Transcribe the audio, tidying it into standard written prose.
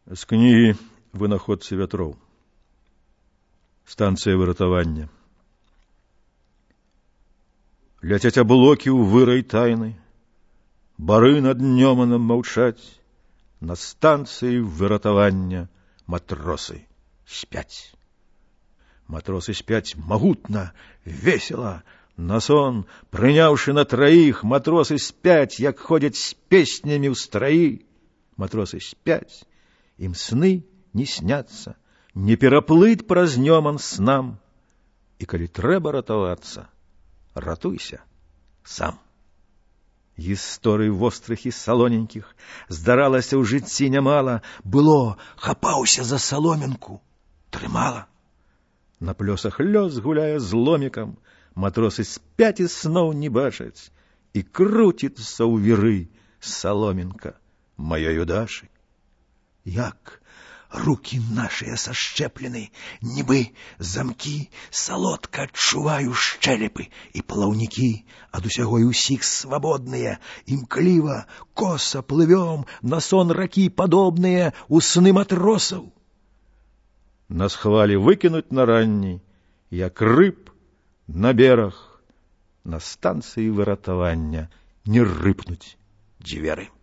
З книги «Вынаходцы вятроў». Станция выратавання. Ляцяць аблокі ў вырай тайны, бары над Нёманам маўчаць, на станцыі выратавання матросы спяць. Матросы спяць магутна, весела, на сон, прыняўшы на траіх, матросы спяць, як ходзяць з песнямі ў страі. Матросы спяць, ім сны не сняцца, не пераплыць праз Нёман снам. І калі трэба ратавацца, ратуйся сам. Гісторый вострых і салоненькіх здаралася ў жыцці нямала. Было, хапаўся за саломінку, трымала. На плёсах лёс гуляе з ломікам, матросы спяць і сноў не бачаць, і круціцца ў віры саломінка маёй удачы. Як рукі нашыя сашчэплены, нібы замкі, салодка адчуваю шчэлепы і плаўнікі, ад усяго і ўсіх свабодныя, імкліва, коса плывём, на сон ракі падобныя ў сны матросаў. Нас хвалі выкінуць на ранні, як рыб на бераг, на станцыі выратавання не рыпнуць дзверы.